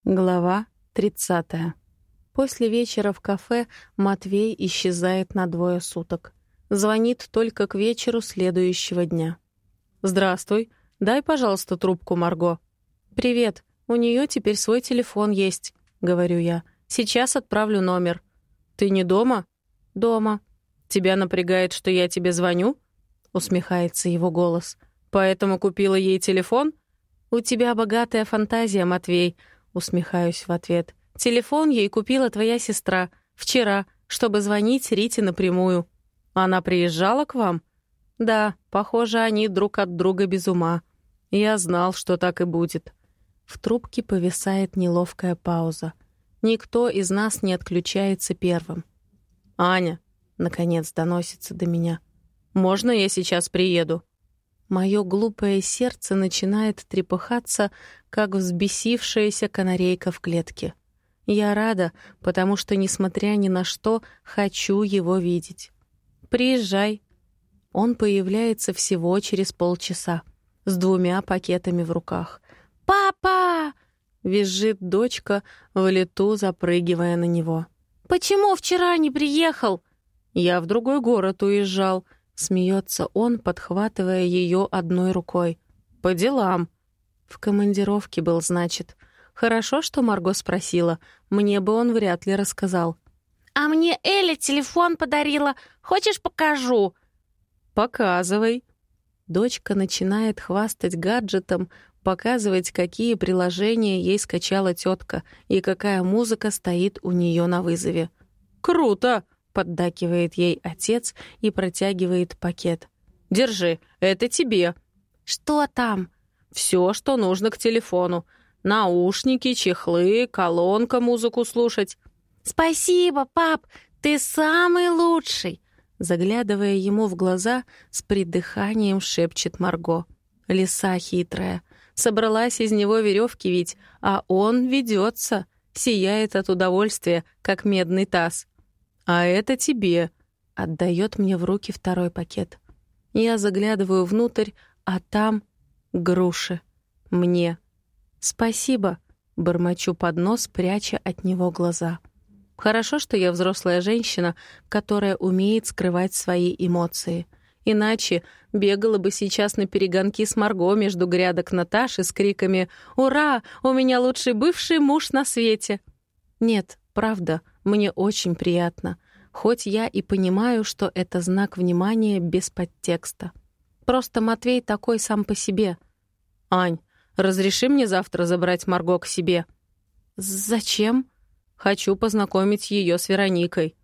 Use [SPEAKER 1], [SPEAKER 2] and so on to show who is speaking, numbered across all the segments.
[SPEAKER 1] Глава 30. После вечера в кафе Матвей исчезает на 2 суток. Звонит только к вечеру следующего дня. «Здравствуй. Дай, пожалуйста, трубку, Марго». «Привет. У нее теперь свой телефон есть», — говорю я. «Сейчас отправлю номер». «Ты не дома?» «Дома». «Тебя напрягает, что я тебе звоню?» — усмехается его голос. «Поэтому купила ей телефон?» «У тебя богатая фантазия, Матвей», — усмехаюсь в ответ. «Телефон ей купила твоя сестра вчера, чтобы звонить Рите напрямую». «Она приезжала к вам?» «Да, похоже, они друг от друга без ума. Я знал, что так и будет». В трубке повисает неловкая пауза. Никто из нас не отключается первым. «Аня», — наконец доносится до меня, — «можно я сейчас приеду?» Мое глупое сердце начинает трепыхаться, как взбесившаяся канарейка в клетке. Я рада, потому что, несмотря ни на что, хочу его видеть. «Приезжай». Он появляется всего через полчаса, с 2 пакетами в руках. «Папа!» — визжит дочка, в лету запрыгивая на него. «Почему вчера не приехал?» «Я в другой город уезжал», — смеется он, подхватывая ее одной рукой. «По делам». В командировке был, значит. Хорошо, что Марго спросила. Мне бы он вряд ли рассказал. «А мне Эля телефон подарила. Хочешь, покажу?» «Показывай». Дочка начинает хвастать гаджетом, показывать, какие приложения ей скачала тетка и какая музыка стоит у нее на вызове. «Круто!» — поддакивает ей отец и протягивает пакет. «Держи, это тебе». «Что там?» «Все, что нужно к телефону. Наушники, чехлы, колонка музыку слушать». «Спасибо, пап, ты самый лучший!» Заглядывая ему в глаза, с придыханием шепчет Марго. Лиса хитрая. Собралась из него веревки вить, а он ведется, сияет от удовольствия, как медный таз. «А это тебе», — отдает мне в руки 2 пакет. Я заглядываю внутрь, а там груши. Мне. «Спасибо», — бормочу под нос, пряча от него глаза. Хорошо, что я взрослая женщина, которая умеет скрывать свои эмоции. Иначе бегала бы сейчас на перегонки с Марго между грядок Наташи с криками «Ура! У меня лучший бывший муж на свете!» Нет, правда, мне очень приятно, хоть я и понимаю, что это знак внимания без подтекста. Просто Матвей такой сам по себе. «Ань, разреши мне завтра забрать Марго к себе?» «Зачем?» «Хочу познакомить ее с Вероникой».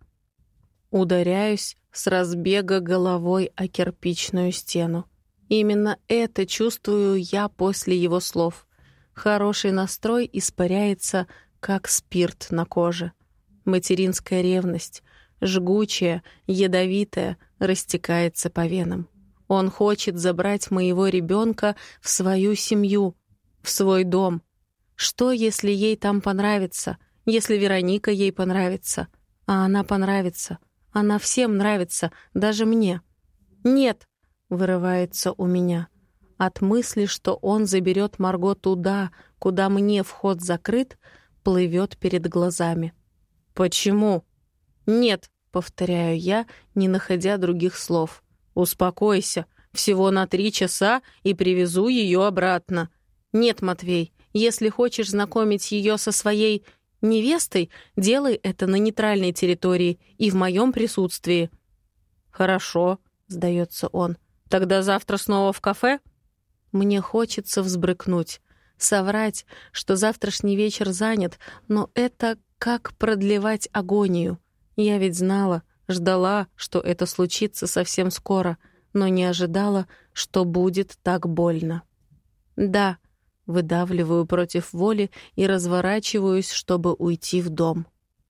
[SPEAKER 1] Ударяюсь с разбега головой о кирпичную стену. Именно это чувствую я после его слов. Хороший настрой испаряется, как спирт на коже. Материнская ревность, жгучая, ядовитая, растекается по венам. Он хочет забрать моего ребенка в свою семью, в свой дом. Что, если ей там понравится, если Вероника ей понравится? А она понравится. Она всем нравится, даже мне. «Нет», — вырывается у меня. От мысли, что он заберет Марго туда, куда мне вход закрыт, плывет перед глазами. «Почему?» «Нет», — повторяю я, не находя других слов. «Успокойся. Всего на 3 часа и привезу ее обратно». «Нет, Матвей, если хочешь знакомить ее со своей невестой, делай это на нейтральной территории и в моем присутствии». «Хорошо», — сдается он. «Тогда завтра снова в кафе?» Мне хочется взбрыкнуть, соврать, что завтрашний вечер занят, но это как продлевать агонию. Я ведь знала, ждала, что это случится совсем скоро, но не ожидала, что будет так больно. «Да», — выдавливаю против воли и разворачиваюсь, чтобы уйти в дом.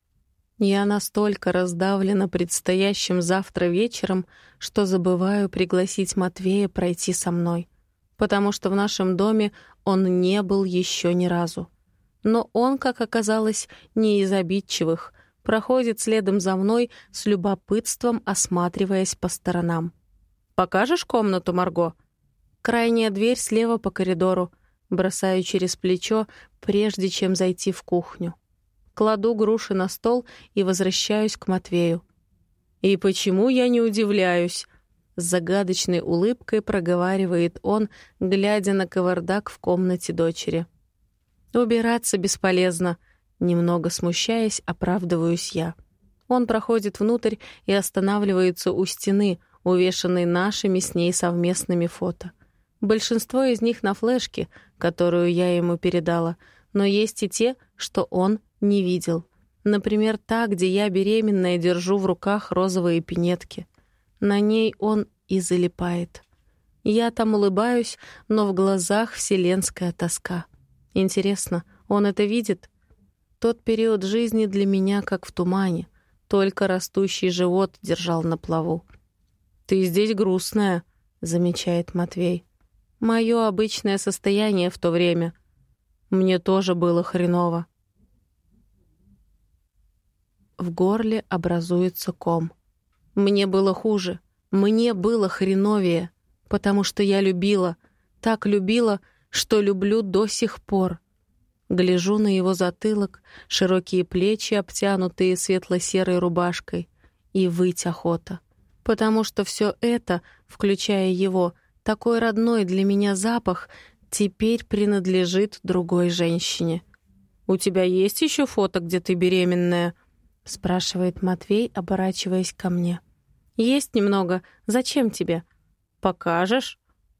[SPEAKER 1] Я настолько раздавлена предстоящим завтра вечером, что забываю пригласить Матвея пройти со мной, потому что в нашем доме он не был еще ни разу. Но он, как оказалось, не из обидчивых, проходит следом за мной с любопытством, осматриваясь по сторонам. «Покажешь комнату, Марго?» «Крайняя дверь слева по коридору», Бросаю через плечо, прежде чем зайти в кухню. Кладу груши на стол и возвращаюсь к Матвею. «И почему я не удивляюсь?» С загадочной улыбкой проговаривает он, глядя на кавардак в комнате дочери. «Убираться бесполезно», — немного смущаясь, оправдываюсь я. Он проходит внутрь и останавливается у стены, увешанной нашими с ней совместными фото. Большинство из них на флешке, которую я ему передала, но есть и те, что он не видел. Например, та, где я беременная держу в руках розовые пинетки. На ней он и залипает. Я там улыбаюсь, но в глазах вселенская тоска. Интересно, он это видит? Тот период жизни для меня как в тумане. Только растущий живот держал на плаву. «Ты здесь грустная», — замечает Матвей. «Моё обычное состояние в то время. Мне тоже было хреново». В горле образуется ком. Мне было хуже, мне было хреновее, потому что я любила, так любила, что люблю до сих пор. Гляжу на его затылок, широкие плечи, обтянутые светло-серой рубашкой, и выть охота. Потому что все это, включая его, такой родной для меня запах, теперь принадлежит другой женщине. «У тебя есть еще фото, где ты беременная?» — спрашивает Матвей, оборачиваясь ко мне. «Есть немного. Зачем тебе?» «Покажешь?»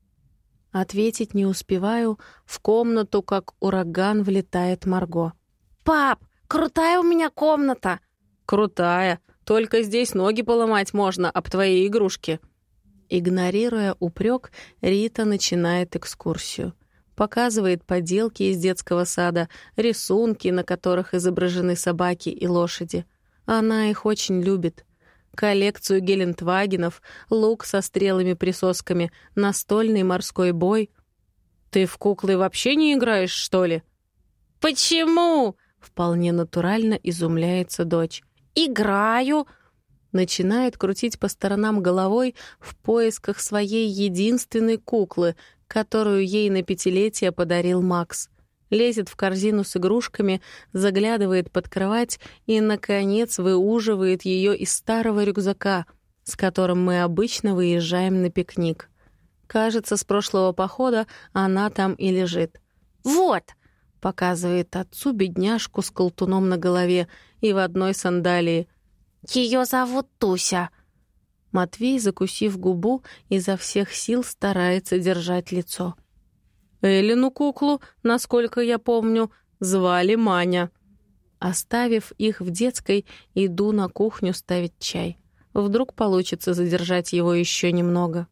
[SPEAKER 1] Ответить не успеваю. В комнату, как ураган, влетает Марго.
[SPEAKER 2] «Пап, крутая у меня комната!»
[SPEAKER 1] «Крутая. Только здесь ноги поломать можно об твои игрушки». Игнорируя упрек, Рита начинает экскурсию. Показывает поделки из детского сада, рисунки, на которых изображены собаки и лошади. Она их очень любит. Коллекцию гелендвагенов, лук со стрелами-присосками, настольный морской бой. «Ты в куклы вообще не играешь, что ли?»
[SPEAKER 2] «Почему?»
[SPEAKER 1] — вполне натурально изумляется дочь.
[SPEAKER 2] «Играю!»
[SPEAKER 1] Начинает крутить по сторонам головой в поисках своей единственной куклы, которую ей на 5-летие подарил Макс. Лезет в корзину с игрушками, заглядывает под кровать и, наконец, выуживает ее из старого рюкзака, с которым мы обычно выезжаем на пикник. Кажется, с прошлого похода она там и лежит.
[SPEAKER 2] «Вот!»
[SPEAKER 1] — показывает отцу бедняжку с колтуном на голове и в одной сандалии.
[SPEAKER 2] «Ее зовут Туся».
[SPEAKER 1] Матвей, закусив губу, изо всех сил старается держать лицо. Эллину куклу, насколько я помню, звали Маня. Оставив их в детской, иду на кухню ставить чай. Вдруг получится задержать его еще немного.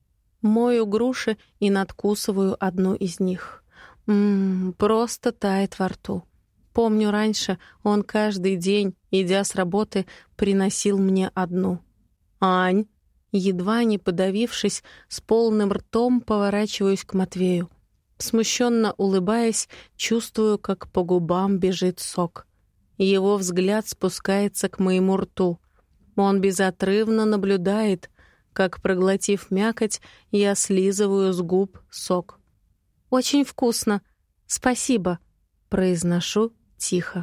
[SPEAKER 1] Мою груши и надкусываю одну из них. Просто тает во рту. Помню, раньше он каждый день, идя с работы, приносил мне одну. «Ань!» Едва не подавившись, с полным ртом поворачиваюсь к Матвею. Смущенно улыбаясь, чувствую, как по губам бежит сок. Его взгляд спускается к моему рту. Он безотрывно наблюдает, как, проглотив мякоть, я слизываю с губ сок. «Очень вкусно. Спасибо», — произношу тихо.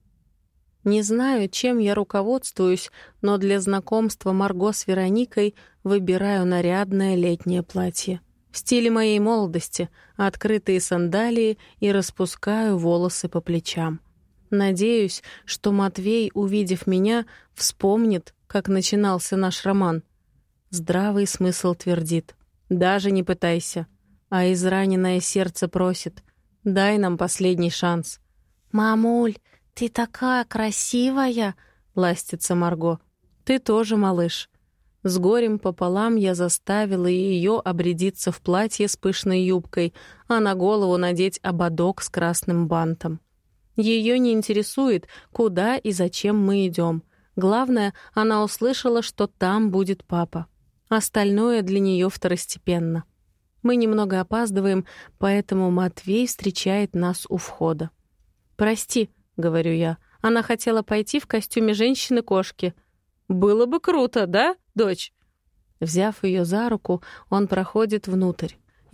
[SPEAKER 1] Не знаю, чем я руководствуюсь, но для знакомства Марго с Вероникой выбираю нарядное летнее платье. В стиле моей молодости, открытые сандалии и распускаю волосы по плечам. Надеюсь, что Матвей, увидев меня, вспомнит, как начинался наш роман. Здравый смысл твердит: даже не пытайся. А израненное сердце просит: дай нам последний шанс.
[SPEAKER 2] «Мамуль, ты такая красивая!» — ластится Марго.
[SPEAKER 1] «Ты тоже, малыш». С горем пополам я заставила ее обрядиться в платье с пышной юбкой, а на голову надеть ободок с красным бантом. Ее не интересует, куда и зачем мы идем. Главное, она услышала, что там будет папа. Остальное для нее второстепенно. Мы немного опаздываем, поэтому Матвей встречает нас у входа. «Прости», — говорю я, — она хотела пойти в костюме женщины-кошки. «Было бы круто, да, дочь?» Взяв ее за руку, он проходит внутрь.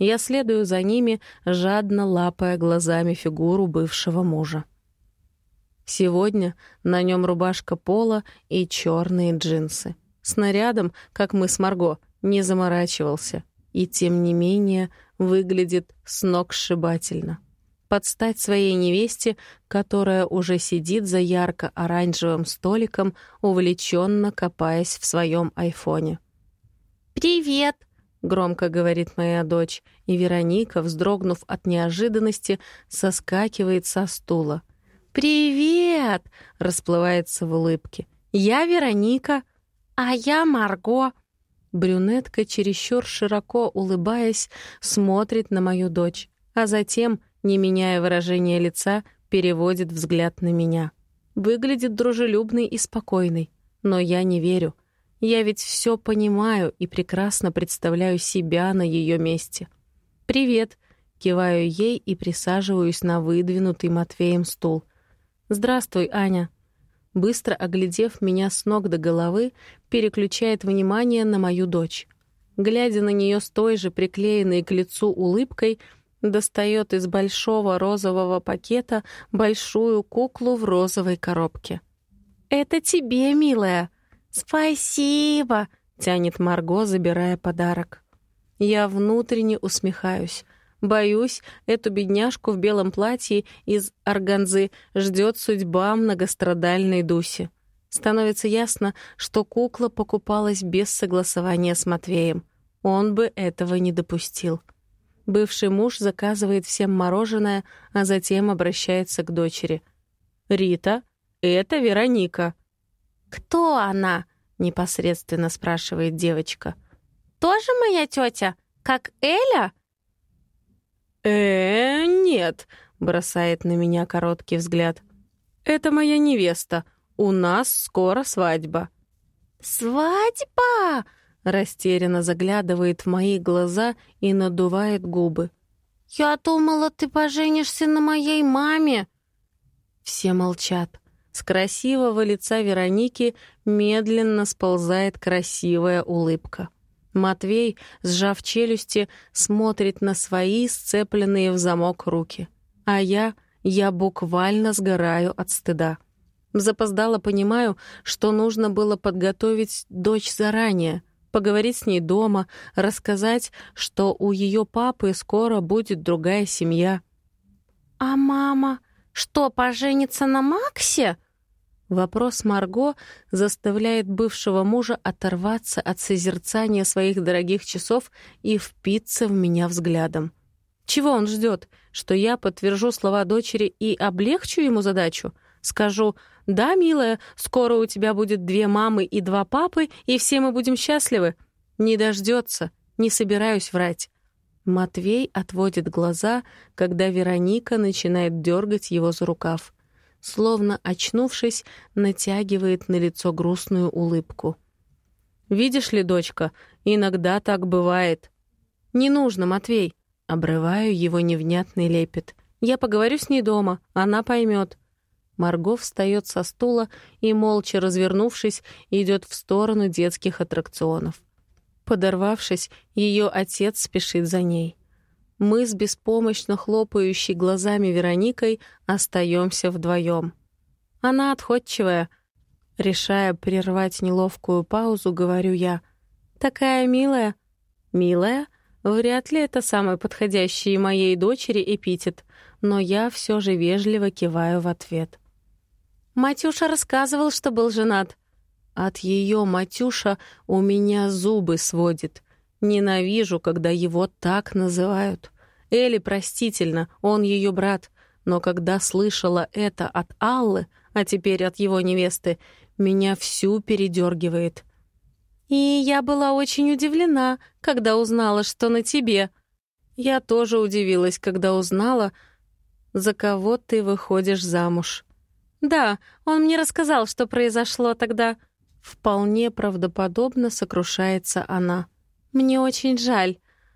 [SPEAKER 1] Я следую за ними, жадно лапая глазами фигуру бывшего мужа. Сегодня на нем рубашка пола и черные джинсы. Снарядом, как мы с Марго, не заморачивался. И тем не менее выглядит сногсшибательно. Под стать своей невесте, которая уже сидит за ярко-оранжевым столиком, увлеченно копаясь в своем айфоне.
[SPEAKER 2] «Привет!»
[SPEAKER 1] — громко говорит моя дочь, и Вероника, вздрогнув от неожиданности, соскакивает со стула. «Привет!» — расплывается в улыбке. «Я Вероника».
[SPEAKER 2] «А я Марго».
[SPEAKER 1] Брюнетка, чересчур широко улыбаясь, смотрит на мою дочь, а затем, не меняя выражения лица, переводит взгляд на меня. Выглядит дружелюбной и спокойной, но я не верю. Я ведь все понимаю и прекрасно представляю себя на ее месте. «Привет!» — киваю ей и присаживаюсь на выдвинутый Матвеем стул. «Здравствуй, Аня!» Быстро оглядев меня с ног до головы, переключает внимание на мою дочь. Глядя на нее с той же приклеенной к лицу улыбкой, достает из большого розового пакета большую куклу в розовой коробке. «Это тебе, милая!» «Спасибо!» — тянет Марго, забирая подарок. Я внутренне усмехаюсь. Боюсь, эту бедняжку в белом платье из органзы ждет судьба многострадальной Дуси. Становится ясно, что кукла покупалась без согласования с Матвеем. Он бы этого не допустил. Бывший муж заказывает всем мороженое, а затем обращается к дочери. «Рита, это Вероника».
[SPEAKER 2] «Кто она?» — непосредственно спрашивает девочка. «Тоже моя тетя, как Эля?»
[SPEAKER 1] Нет», — бросает на меня короткий взгляд. «Это моя невеста. У нас скоро свадьба».
[SPEAKER 2] «Свадьба?»
[SPEAKER 1] — растерянно заглядывает в мои глаза и надувает губы.
[SPEAKER 2] «Я думала, ты поженишься на моей маме».
[SPEAKER 1] Все молчат. С красивого лица Вероники медленно сползает красивая улыбка. Матвей, сжав челюсти, смотрит на свои сцепленные в замок руки. А я буквально сгораю от стыда. Запоздало понимаю, что нужно было подготовить дочь заранее, поговорить с ней дома, рассказать, что у ее папы скоро будет другая семья.
[SPEAKER 2] «А мама что, поженится на Максе?»
[SPEAKER 1] Вопрос Марго заставляет бывшего мужа оторваться от созерцания своих дорогих часов и впиться в меня взглядом. Чего он ждет? Что я подтвержу слова дочери и облегчу ему задачу? Скажу: «Да, милая, скоро у тебя будет 2 мамы и 2 папы, и все мы будем счастливы». Не дождется, не собираюсь врать. Матвей отводит глаза, когда Вероника начинает дергать его за рукав. Словно очнувшись, натягивает на лицо грустную улыбку. «Видишь ли, дочка, иногда так бывает». «Не нужно, Матвей», — обрываю его невнятный лепет. «Я поговорю с ней дома, она поймет». Марго встает со стула и, молча развернувшись, идет в сторону детских аттракционов. Подорвавшись, ее отец спешит за ней. Мы с беспомощно хлопающей глазами Вероникой остаемся вдвоем. Она отходчивая. Решая прервать неловкую паузу, говорю я: «Такая милая». «Милая?» Вряд ли это самый подходящий моей дочери эпитет, но я все же вежливо киваю в ответ. «Матюша рассказывал, что был женат». От ее Матюша у меня зубы сводит. Ненавижу, когда его так называют. Элли простительно, он ее брат, но когда слышала это от Аллы, а теперь от его невесты, меня всю передергивает. И я была очень удивлена, когда узнала, что на тебе. Я тоже удивилась, когда узнала, за кого ты выходишь замуж. Да, он мне рассказал, что произошло тогда. Вполне правдоподобно сокрушается она. Мне очень жаль.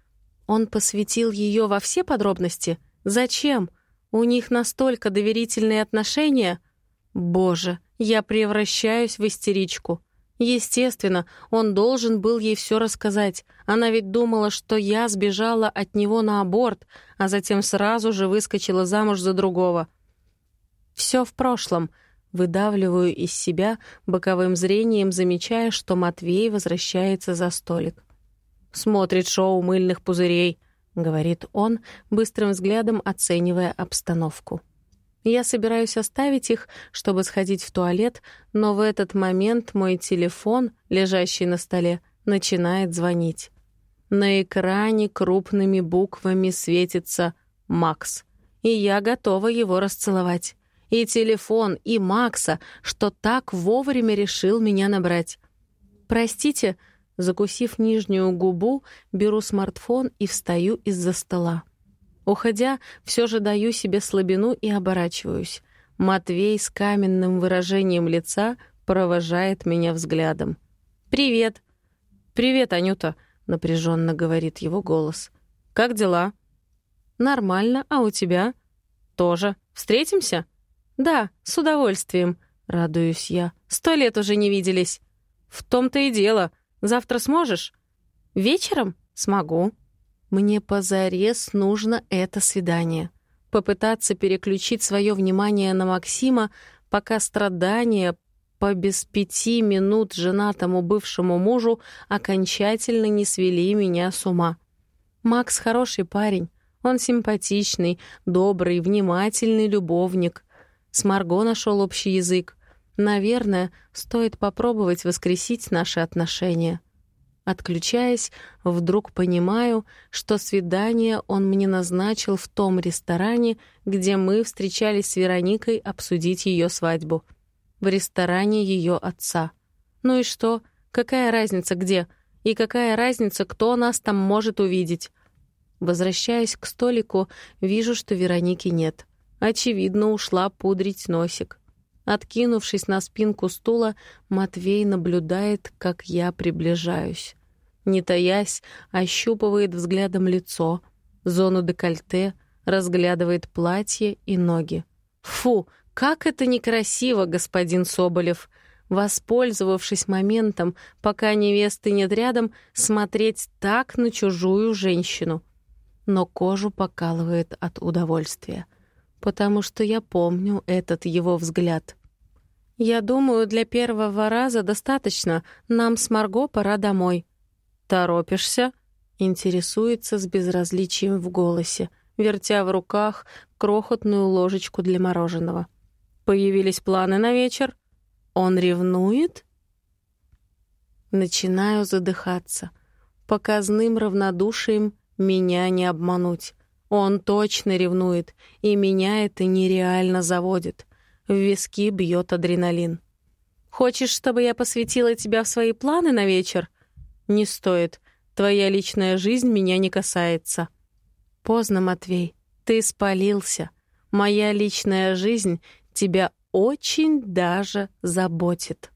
[SPEAKER 1] Он посвятил ее во все подробности? Зачем? У них настолько доверительные отношения? Боже, я превращаюсь в истеричку. Естественно, он должен был ей все рассказать. Она ведь думала, что я сбежала от него на аборт, а затем сразу же выскочила замуж за другого. Все в прошлом. Выдавливаю из себя, боковым зрением замечая, что Матвей возвращается за столик. «Смотрит шоу мыльных пузырей», — говорит он, быстрым взглядом оценивая обстановку. Я собираюсь оставить их, чтобы сходить в туалет, но в этот момент мой телефон, лежащий на столе, начинает звонить. На экране крупными буквами светится «Макс», и я готова его расцеловать. И телефон, и Макса, что так вовремя решил меня набрать. «Простите», закусив нижнюю губу, беру смартфон и встаю из-за стола. Уходя, все же даю себе слабину и оборачиваюсь. Матвей с каменным выражением лица провожает меня взглядом. «Привет!» «Привет, Анюта!» — напряженно говорит его голос. «Как дела?» «Нормально, а у тебя?» «Тоже. Встретимся?» «Да, с удовольствием», — радуюсь я. 100 лет уже не виделись». «В том-то и дело. Завтра сможешь?» «Вечером? Смогу». Мне позарез нужно это свидание. Попытаться переключить свое внимание на Максима, пока страдания по без 5 минут женатому бывшему мужу окончательно не свели меня с ума. Макс хороший парень. Он симпатичный, добрый, внимательный любовник. С Марго нашел общий язык. Наверное, стоит попробовать воскресить наши отношения. Отключаясь, вдруг понимаю, что свидание он мне назначил в том ресторане, где мы встречались с Вероникой обсудить ее свадьбу. В ресторане ее отца. Ну и что? Какая разница где? И какая разница, кто нас там может увидеть? Возвращаясь к столику, вижу, что Вероники нет. Очевидно, ушла пудрить носик. Откинувшись на спинку стула, Матвей наблюдает, как я приближаюсь. Не таясь, ощупывает взглядом лицо, зону декольте, разглядывает платье и ноги. «Фу, как это некрасиво, господин Соболев!» Воспользовавшись моментом, пока невесты нет рядом, смотреть так на чужую женщину. Но кожу покалывает от удовольствия, потому что я помню этот его взгляд. «Я думаю, для первого раза достаточно. Нам с Марго пора домой». «Торопишься?» — интересуется с безразличием в голосе, вертя в руках крохотную ложечку для мороженого. «Появились планы на вечер? Он ревнует?» Начинаю задыхаться. Показным равнодушием меня не обмануть. Он точно ревнует, и меня это нереально заводит. В виски бьет адреналин. «Хочешь, чтобы я посвятила тебя в свои планы на вечер?» «Не стоит. Твоя личная жизнь меня не касается». «Поздно, Матвей. Ты спалился. Моя личная жизнь тебя очень даже заботит».